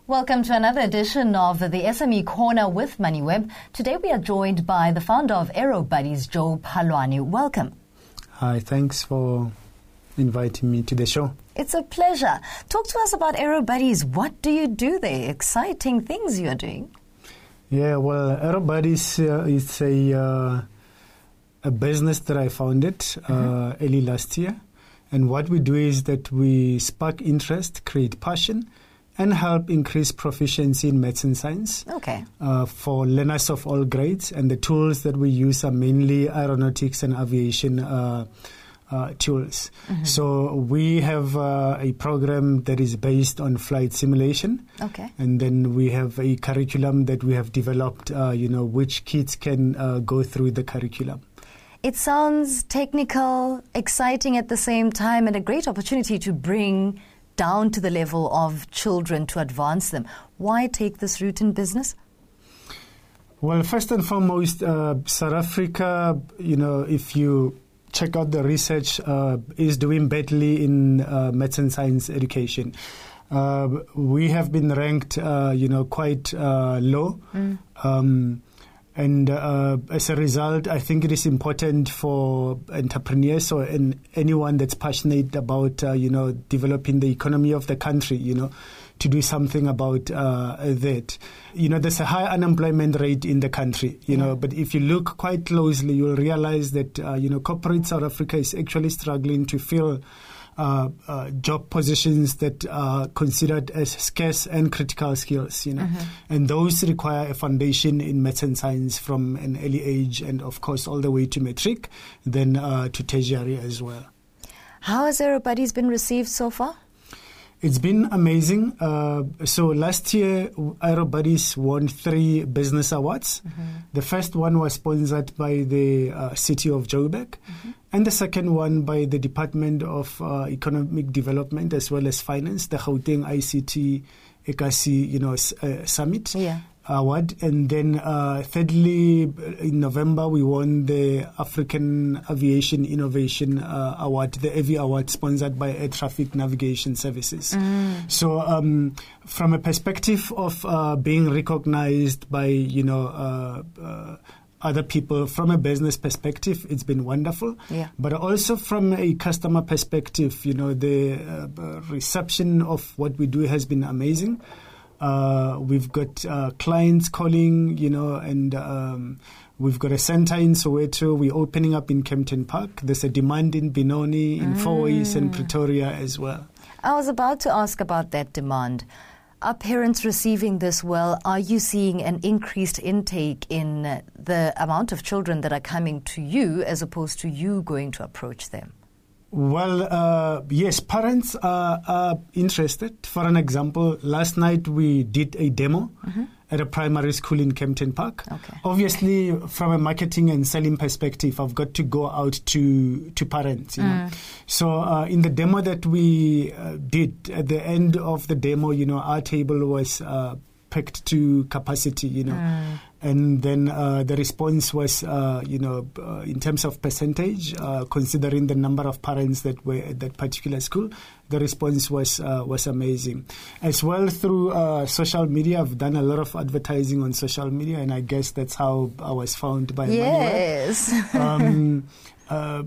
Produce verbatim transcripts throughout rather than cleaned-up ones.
Welcome to another edition of the S M E Corner with MoneyWeb. Today we are joined by the founder of Aerobuddies, Joe Phalwane. Welcome. Hi, thanks for inviting me to the show. It's a pleasure. Talk to us about Aerobuddies. What do you do there? Exciting things you're doing. Yeah, well, Aerobuddies uh, is a uh, a business that I founded uh, mm-hmm. early last year. And what we do is that we spark interest, create passion, and help increase proficiency in maths and science okay. uh, for learners of all grades. And the tools that we use are mainly aeronautics and aviation uh, uh, tools. Mm-hmm. So we have uh, a program that is based on flight simulation. Okay. And then we have a curriculum that we have developed, uh, you know, which kids can uh, go through the curriculum. It sounds technical, exciting at the same time, and a great opportunity to bring down to the level of children to advance them. Why take this route in business? Well, first and foremost, uh, South Africa, you know, if you check out the research, uh, is doing badly in uh, maths and science education. Uh, we have been ranked, uh, you know, quite uh, low. Mm. Um, And uh, as a result, I think it is important for entrepreneurs or in anyone that's passionate about, uh, you know, developing the economy of the country, you know, to do something about uh, that. You know, there's a high unemployment rate in the country, you yeah. know, but if you look quite closely, you'll realize that, uh, you know, corporate South Africa is actually struggling to fill Uh, uh, job positions that are considered as scarce and critical skills, you know, mm-hmm. and those require a foundation in maths and science from an early age, and of course all the way to matric, then uh, to tertiary as well. How has Aerobuddies been received so far? It's been amazing. Uh, so last year, Aerobuddies won three business awards. Mm-hmm. The first one was sponsored by the uh, city of Joburg, mm-hmm. and the second one by the Department of uh, Economic Development as well as Finance, the Gauteng I C T Ekasi, you know, uh, Summit. Yeah. Award. And then uh, thirdly, in November, we won the African Aviation Innovation uh, Award, the A V Award, sponsored by Air Traffic Navigation Services. Mm. So um, from a perspective of uh, being recognized by, you know, uh, uh, other people, from a business perspective, it's been wonderful. Yeah. But also from a customer perspective, you know, the uh, reception of what we do has been amazing. Uh, we've got uh, clients calling, you know, and um, we've got a center in Soweto. We're opening up in Kempton Park. There's a demand in Benoni, in mm. Fourways and Pretoria as well. I was about to ask about that demand. Are parents receiving this well? Are you seeing an increased intake in the amount of children that are coming to you as opposed to you going to approach them? Well, uh, yes, parents are, are interested. For an example, last night we did a demo mm-hmm. at a primary school in Kempton Park. Okay. Obviously, from a marketing and selling perspective, I've got to go out to, to parents. You mm. know? So uh, in the demo that we uh, did, at the end of the demo, you know, our table was uh, packed to capacity, you know. Mm. And then uh, the response was, uh, you know, uh, in terms of percentage, uh, considering the number of parents that were at that particular school, the response was uh, was amazing. As well, through uh, social media, I've done a lot of advertising on social media, and I guess that's how I was found by yes. MoneyWeb. um, uh,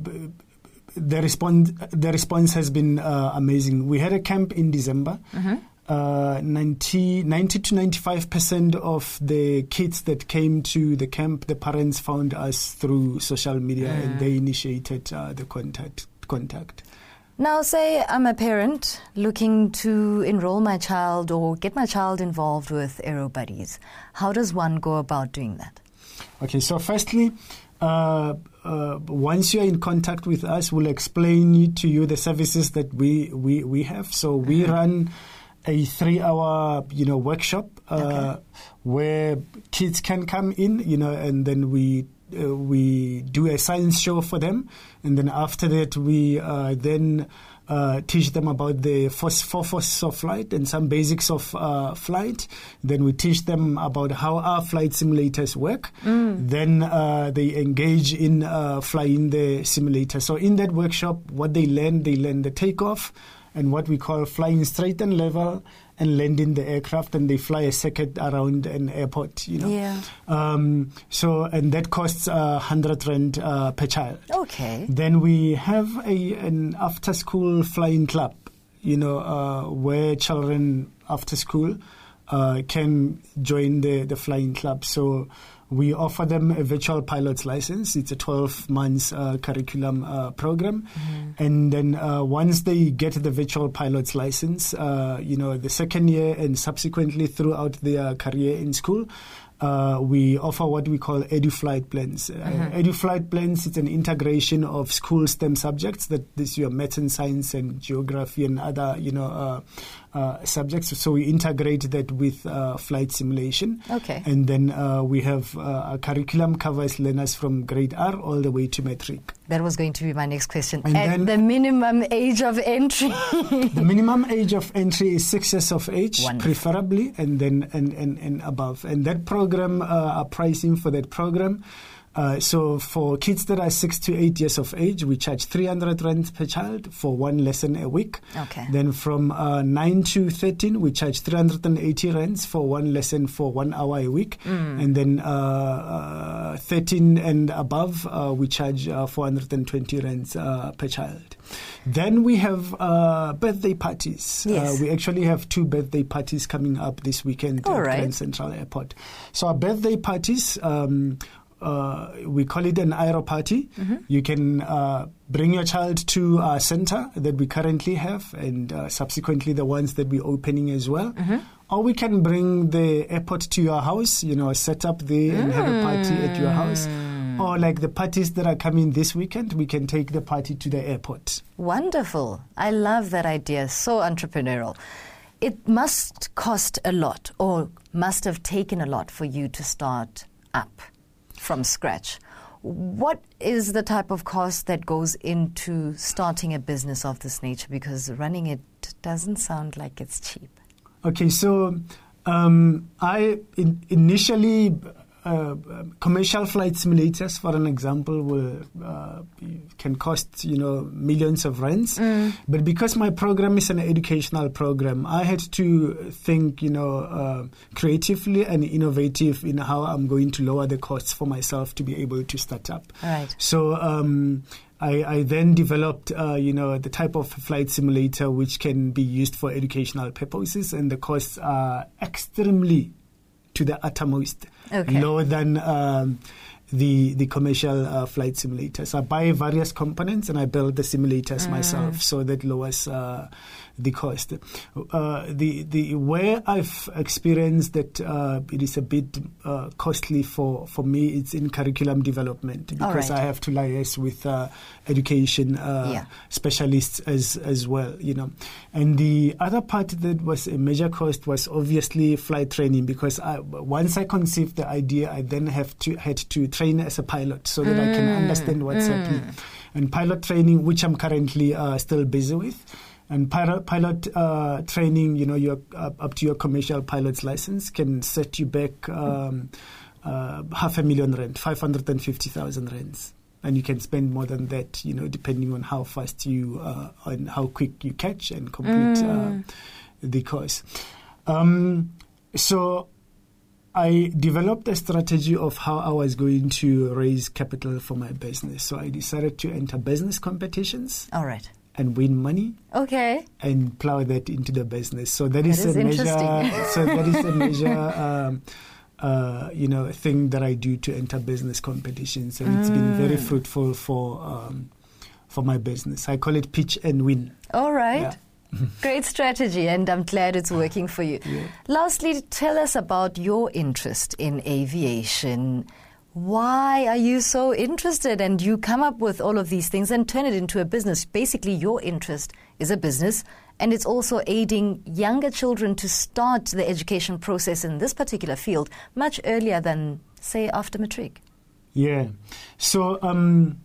the response the response has been uh, amazing. We had a camp in December. Mm-hmm. Uh, ninety, ninety to ninety-five percent of the kids that came to the camp, the parents found us through social media mm. and they initiated uh, the contact. contact. Now, say I'm a parent looking to enroll my child or get my child involved with Aerobuddies. How does one go about doing that? Okay, so firstly, uh, uh, once you're in contact with us, we'll explain to you the services that we, we, we have. So we mm-hmm. run a three-hour, you know, workshop uh, okay. where kids can come in, you know, and then we uh, we do a science show for them, and then after that we uh, then uh, teach them about the four forces of flight and some basics of uh, flight. Then we teach them about how our flight simulators work. Mm. Then uh, they engage in uh, flying the simulator. So in that workshop, what they learn, they learn the takeoff, and what we call flying straight and level and landing the aircraft, and they fly a circuit around an airport, you know. Yeah. Um, so, and that costs uh, one hundred rand uh, per child. Okay. Then we have a an after-school flying club, you know, uh, where children after school uh, can join the, the flying club. So we offer them a virtual pilot's license. It's a twelve months uh, curriculum uh, program. Mm-hmm. And then uh, once they get the virtual pilot's license, uh, you know, the second year and subsequently throughout their career in school, Uh, we offer what we call EduFlight plans. Mm-hmm. Uh, EduFlight plans, it's an integration of school STEM subjects, that this your maths and science and geography and other, you know, uh, uh, subjects. So we integrate that with uh, flight simulation. Okay. And then uh, we have uh, a curriculum covers learners from grade R all the way to matric. That was going to be my next question. And At then, the minimum age of entry. The minimum age of entry is six years of age, Wonderful. preferably, and then and, and, and above. And that program, uh, our pricing for that program, uh, so for kids that are six to eight years of age, we charge three hundred rand per child for one lesson a week. Okay. Then from uh, nine to thirteen, we charge three hundred eighty rands for one lesson for one hour a week. Mm. And then uh, uh, thirteen and above, uh, we charge uh, four hundred twenty rands uh, per child. Then we have uh, birthday parties. Yes. Uh, we actually have two birthday parties coming up this weekend All at right. Grand Central Airport. So our birthday parties, um, uh, we call it an aero party. Mm-hmm. You can uh, bring your child to our center that we currently have, and uh, subsequently the ones that we're opening as well. Mm-hmm. Or we can bring the airport to your house, you know, set up there and mm. have a party at your house. Or like the parties that are coming this weekend, we can take the party to the airport. Wonderful. I love that idea. So entrepreneurial. It must cost a lot, or must have taken a lot for you to start up from scratch. What is the type of cost that goes into starting a business of this nature? Because running it doesn't sound like it's cheap. Okay, so um, I in, initially... Uh, commercial flight simulators, for an example, will uh, can cost you know millions of rands. Mm. But because my program is an educational program, I had to think you know uh, creatively and innovative in how I'm going to lower the costs for myself to be able to start up. Right. So um, I, I then developed uh, you know the type of flight simulator which can be used for educational purposes, and the costs are extremely to the uttermost, okay. lower than um, the the commercial uh, flight simulators. I buy various components and I build the simulators mm. myself, so that lowers uh, the cost. Uh, the the where I've experienced that uh, it is a bit uh, costly for, for me, it's in curriculum development, because right. I have to liaise with uh, education uh, yeah. specialists as as well, you know. And the other part that was a major cost was obviously flight training, because I, once I conceived the idea, I then have to had to train as a pilot so that mm. I can understand what's mm. happening. And pilot training, which I'm currently uh, still busy with. And pilot, pilot uh, training, you know, you're up, up to your commercial pilot's license, can set you back um, uh, half a million rand, five hundred fifty thousand rands. And you can spend more than that, you know, depending on how fast you, uh, and how quick you catch and complete mm. uh, the course. Um, so I developed a strategy of how I was going to raise capital for my business. So I decided to enter business competitions. All right. And win money. Okay. And plow that into the business. So that, that is, is a measure. So that is a major, um, uh, you know, thing that I do to enter business competitions, and mm. it's been very fruitful for um, for my business. I call it pitch and win. All right. Yeah. Great strategy, and I'm glad it's working for you. Yeah. Lastly, tell us about your interest in aviation. Why are you so interested? And you come up with all of these things and turn it into a business. Basically, your interest is a business, and it's also aiding younger children to start the education process in this particular field much earlier than, say, after matric. Yeah. So um,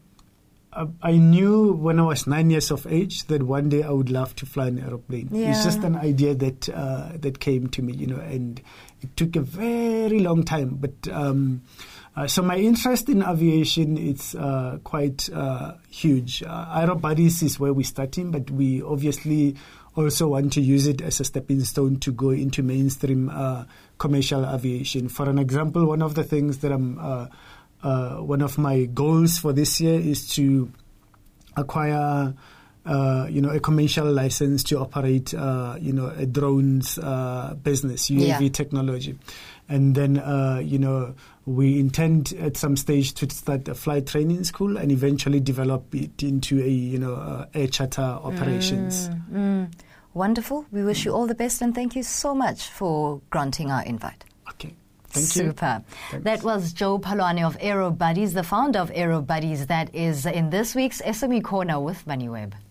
I knew when I was nine years of age that one day I would love to fly an aeroplane. Yeah. It's just an idea that uh, that came to me, you know, and it took a very long time, but... Um, Uh, so my interest in aviation is uh, quite uh, huge. Uh, Aero Buddies is where we're starting, but we obviously also want to use it as a stepping stone to go into mainstream uh, commercial aviation. For an example, one of the things that I'm, uh, uh, one of my goals for this year is to acquire, uh, you know, a commercial license to operate, uh, you know, a drones uh, business, U A V yeah. technology. And then, uh, you know, we intend at some stage to start a flight training school and eventually develop it into a, you know, uh, air charter operations. Mm, mm. Wonderful. We wish you all the best and thank you so much for granting our invite. Okay. Thank you. Super. Thanks. That was Joe Phalwane of Aero Buddies, the founder of Aero Buddies. That is in this week's S M E Corner with MoneyWeb.